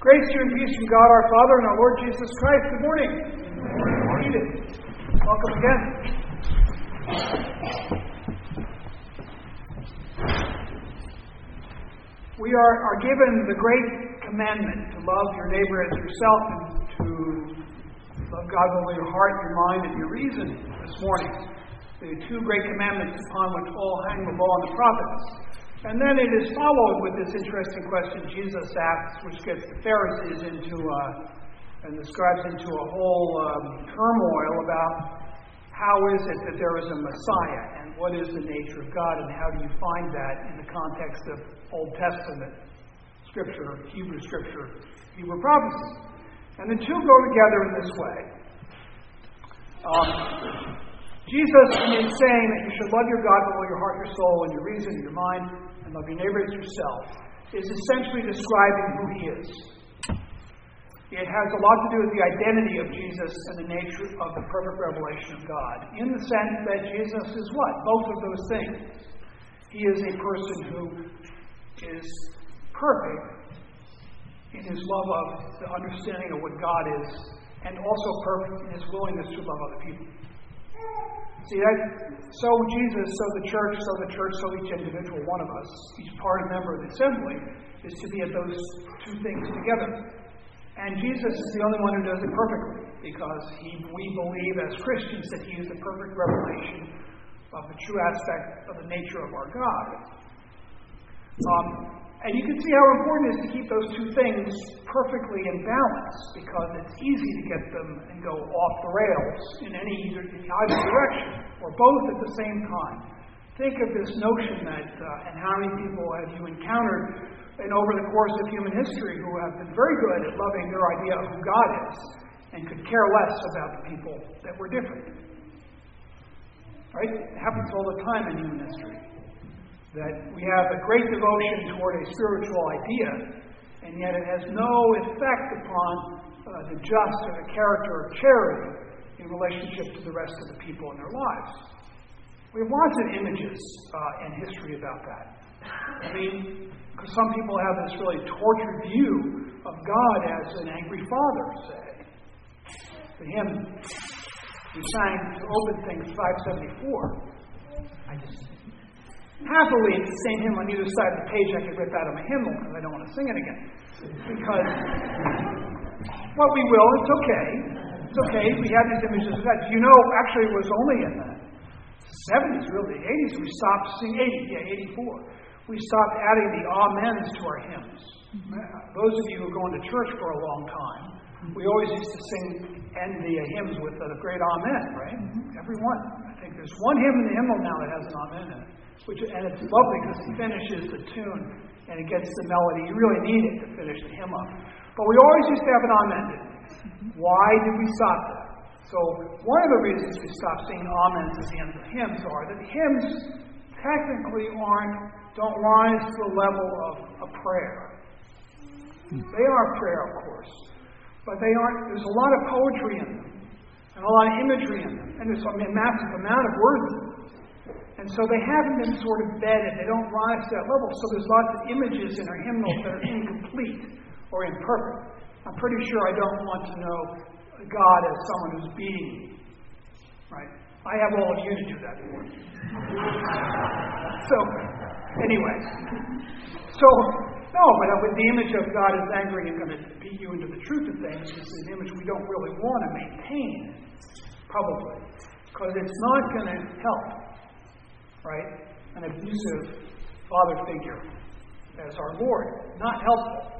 Grace to you and peace from God our Father and our Lord Jesus Christ. Good morning. Good morning. Welcome again. We are given the great commandment to love your neighbor as yourself and to love God with all your heart, your mind, and your reason this morning. The two great commandments upon which all hang the law and the prophets. And then it is followed with this interesting question Jesus asks, which gets the Pharisees into and the scribes into a whole turmoil about how is it that there is a Messiah and what is the nature of God and how do you find that in the context of Old Testament Scripture, Hebrew Scripture, Hebrew prophecy. And the two go together in this way. Jesus, in saying that you should love your God with all your heart, your soul, and your reason, and your mind, and love your neighbor as yourself, is essentially describing who he is. It has a lot to do with the identity of Jesus and the nature of the perfect revelation of God, in the sense that Jesus is what? Both of those things. He is a person who is perfect in his love of the understanding of what God is, and also perfect in his willingness to love other people. See that? So Jesus, so the church, so each individual one of us, each part and member of the assembly, is to be at those two things together. And Jesus is the only one who does it perfectly, because we believe as Christians that he is the perfect revelation of the true aspect of the nature of our God. And you can see how important it is to keep those two things perfectly in balance, because it's easy to get them and go off the rails in either direction, or both at the same time. Think of this notion that, and how many people have you encountered over the course of human history who have been very good at loving their idea of who God is, and could care less about the people that were different. Right? It happens all the time in human history. That we have a great devotion toward a spiritual idea, and yet it has no effect upon the just or the character of charity in relationship to the rest of the people in their lives. We have lots of images in history about that. I mean, because some people have this really tortured view of God as an angry father, say. The hymn we sang to open things 574. Happily, it's the same hymn on either side of the page I could rip out of my hymnal because I don't want to sing it again. Because, well, we will. It's okay. It's okay. We have these images of God. You know, actually, it was only in the 70s, really, the 80s, we stopped singing, 84. We stopped adding the amens to our hymns. Those of you who are going to church for a long time, we always used to end the hymns with the great amen, right? Every one. I think there's one hymn in the hymnal now that has an amen in it. And it's lovely because it finishes the tune and it gets the melody. You really need it to finish the hymn up. But we always used to have an amen. Why did we stop that? So one of the reasons we stopped singing amens at the end of the hymns are that the hymns technically don't rise to the level of a prayer. They are prayer, of course, but they aren't. There's a lot of poetry in them and a lot of imagery in them, and there's a massive amount of words in them. And so they haven't been sort of vetted. They don't rise to that level. So there's lots of images in our hymnals that are incomplete or imperfect. I'm pretty sure I don't want to know God as someone who's beating me. Right? I have all of you to do that for me. So, anyway. So, no, but with the image of God as angry and going to beat you into the truth of things, it's an image we don't really want to maintain, probably. Because it's not going to help. Right? An abusive father figure as our Lord. Not helpful.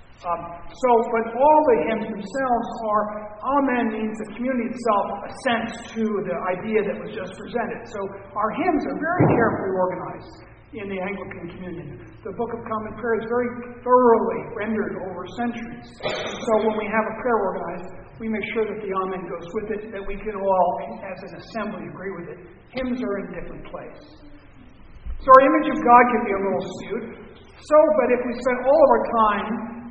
But all the hymns themselves are, amen means the community itself assents to the idea that was just presented. So our hymns are very carefully organized in the Anglican Communion. The Book of Common Prayer is very thoroughly rendered over centuries. So when we have a prayer organized, we make sure that the amen goes with it, that we can all, as an assembly, agree with it. Hymns are in a different place. So our image of God can be a little skewed. But if we spend all of our time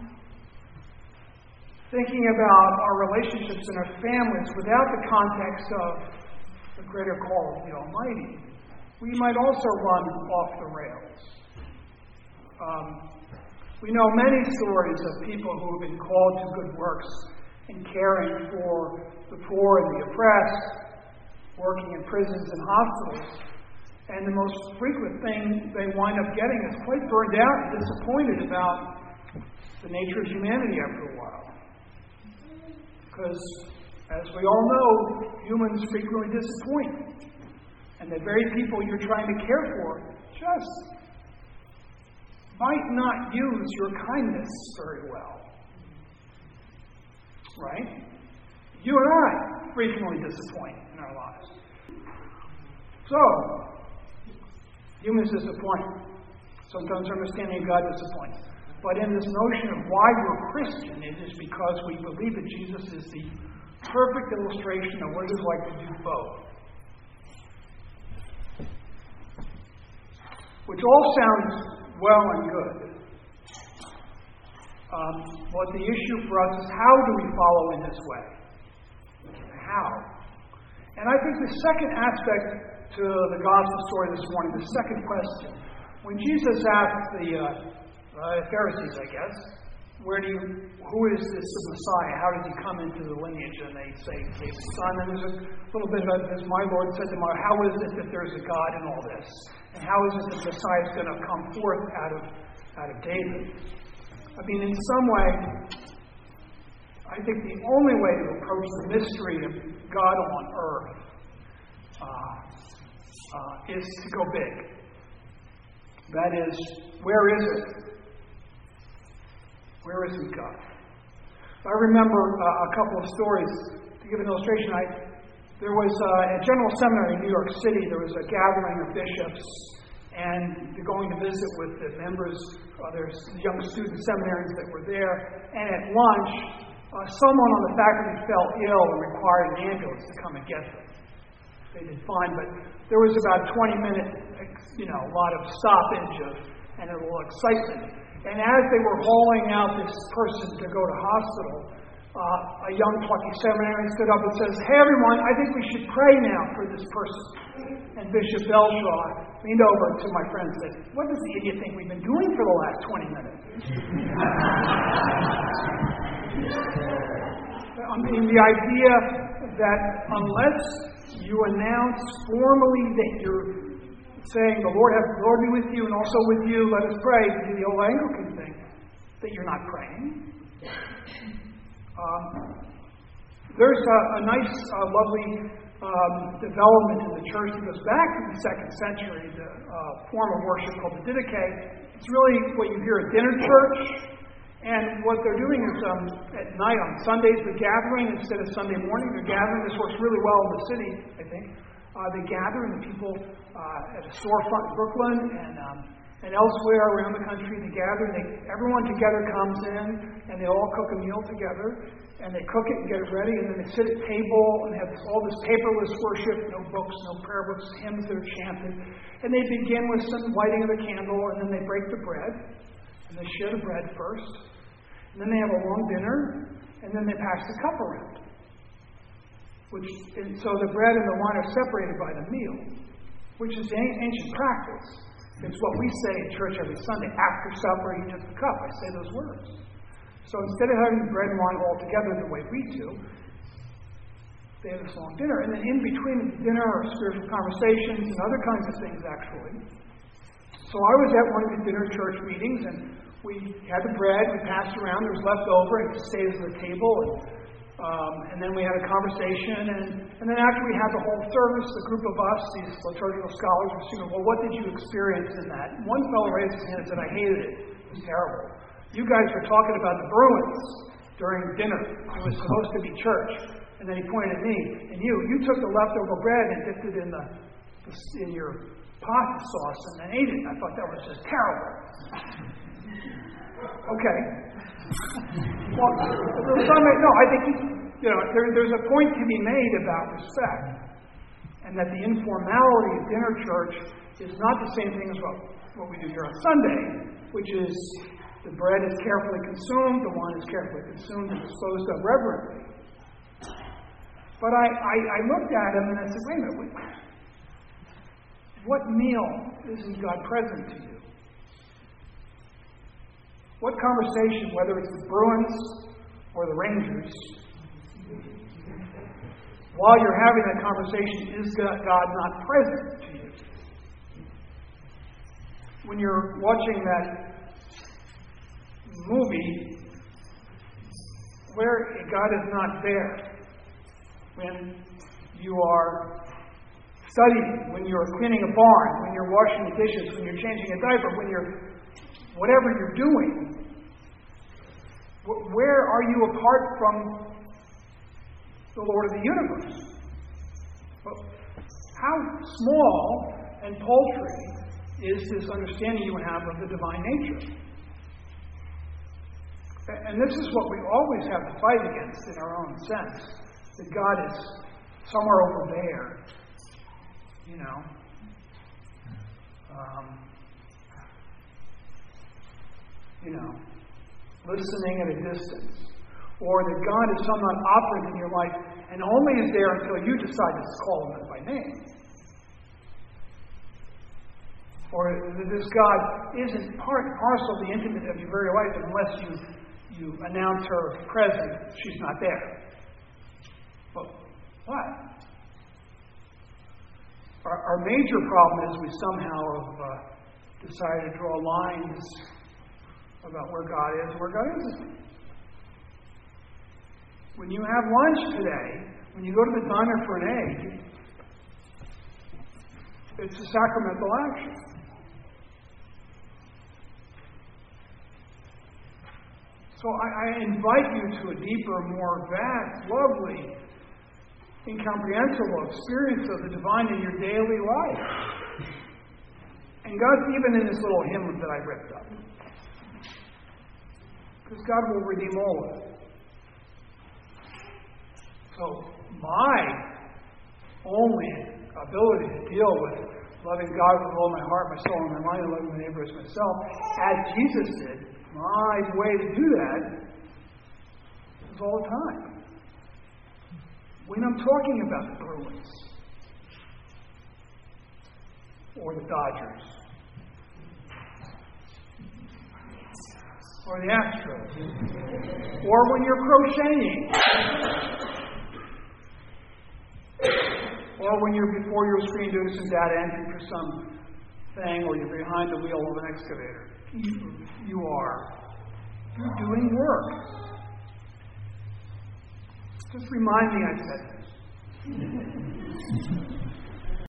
thinking about our relationships and our families without the context of the greater call of the Almighty, we might also run off the rails. We know many stories of people who have been called to good works in caring for the poor and the oppressed, working in prisons and hospitals. And the most frequent thing they wind up getting is quite burned out and disappointed about the nature of humanity after a while. Because, as we all know, humans frequently disappoint. And the very people you're trying to care for just might not use your kindness very well. Right? You and I frequently disappoint in our lives. So, humans disappoint. Sometimes our understanding of God disappoints. But in this notion of why we're Christian, it is because we believe that Jesus is the perfect illustration of what it is like to do both. Which all sounds well and good. But the issue for us is, how do we follow in this way? How? And I think the second aspect to the gospel story this morning, the second question, when Jesus asked the Pharisees, I guess, who is this Messiah? How does he come into the lineage? And they say, David's son. And there's a little bit about this. My Lord said to them, how is it that there's a God in all this? And how is it that the Messiah is going to come forth out of David? I mean, in some way, I think the only way to approach the mystery of God on earth is to go big. That is, where is it? Where is God? I remember a couple of stories. To give an illustration, there was at General Seminary in New York City, there was a gathering of bishops, and they're going to visit with the members, there's young student seminarians that were there, and at lunch, someone on the faculty fell ill and required an ambulance to come and get them. They did fine, but there was about 20-minute, a lot of stoppage and a little excitement. And as they were hauling out this person to go to hospital, a young plucky seminarian stood up and says, "Hey everyone, I think we should pray now for this person." And Bishop Belshaw leaned over to my friend and said, "What does the idiot think we've been doing for the last 20 minutes? I mean, the idea that unless you announce formally that you're saying, "The Lord be with you, and also with you, let us pray," to do the old Anglican thing, that you're not praying. There's a nice, lovely development in the church that goes back to the 2nd century, the form of worship called the Didache. It's really what you hear at dinner church. And what they're doing is at night on Sundays, they're gathering instead of Sunday morning. They're gathering. This works really well in the city, I think. They gather, and the people at a storefront in Brooklyn and elsewhere around the country, they gather, and everyone together comes in, and they all cook a meal together, and they cook it and get it ready, and then they sit at table and have all this paperless worship, no books, no prayer books, hymns that are chanted, and they begin with some lighting of a candle, and then they break the bread, and they share the bread first, and then they have a long dinner, and then they pass the cup around. So the bread and the wine are separated by the meal, which is ancient practice. It's what we say at church every Sunday. After supper, you took the cup. I say those words. So instead of having bread and wine all together the way we do, they have this long dinner. And then in between the dinner are spiritual conversations and other kinds of things, actually. So I was at one of the dinner church meetings, and we had the bread, we passed around, there was left over, and it stays at the table, and then we had a conversation, and then after we had the whole service, the group of us, these liturgical scholars, were saying, "Well, what did you experience in that?" And one fellow raised his hand and said, "I hated it. It was terrible. You guys were talking about the Bruins during dinner. It was supposed to be church." And then he pointed at me, "And you took the leftover bread and dipped it in your pasta sauce and then ate it. I thought that was just terrible." Okay. Well, I think there's a point to be made about respect, and that the informality of dinner church is not the same thing as what we do here on Sunday, which is the bread is carefully consumed, the wine is carefully consumed and disposed of reverently. But I looked at him and I said, "Wait a minute, what meal isn't God present to you?" What conversation, whether it's the Bruins or the Rangers, while you're having that conversation, is God not present to you? When you're watching that movie, where God is not there, when you are studying, when you're cleaning a barn, when you're washing the dishes, when you're changing a diaper, when you're whatever you're doing, where are you apart from the Lord of the universe? Well, how small and paltry is this understanding you have of the divine nature? And this is what we always have to fight against in our own sense, that God is somewhere over there, listening at a distance, or that God is somehow operating in your life and only is there until you decide to call him by name. Or that this God isn't part and parcel of the intimate of your very life unless you announce her presence, she's not there. But what? Our major problem is we somehow have decided to draw lines about where God is and where God isn't. When you have lunch today, when you go to the diner for an egg, it's a sacramental action. So I invite you to a deeper, more vast, lovely, incomprehensible experience of the divine in your daily life. And God's even in this little hymn that I ripped up. Because God will redeem all of it. So my only ability to deal with loving God with all my heart, my soul, and my mind, and loving my neighbor as myself, as Jesus did, my way to do that is all the time. When I'm talking about the Bruins or the Dodgers or the Astros, or when you're crocheting, or when you're before your screen doing some data entry for some thing, or you're behind the wheel of an excavator. You're doing work. Just remind me I said this.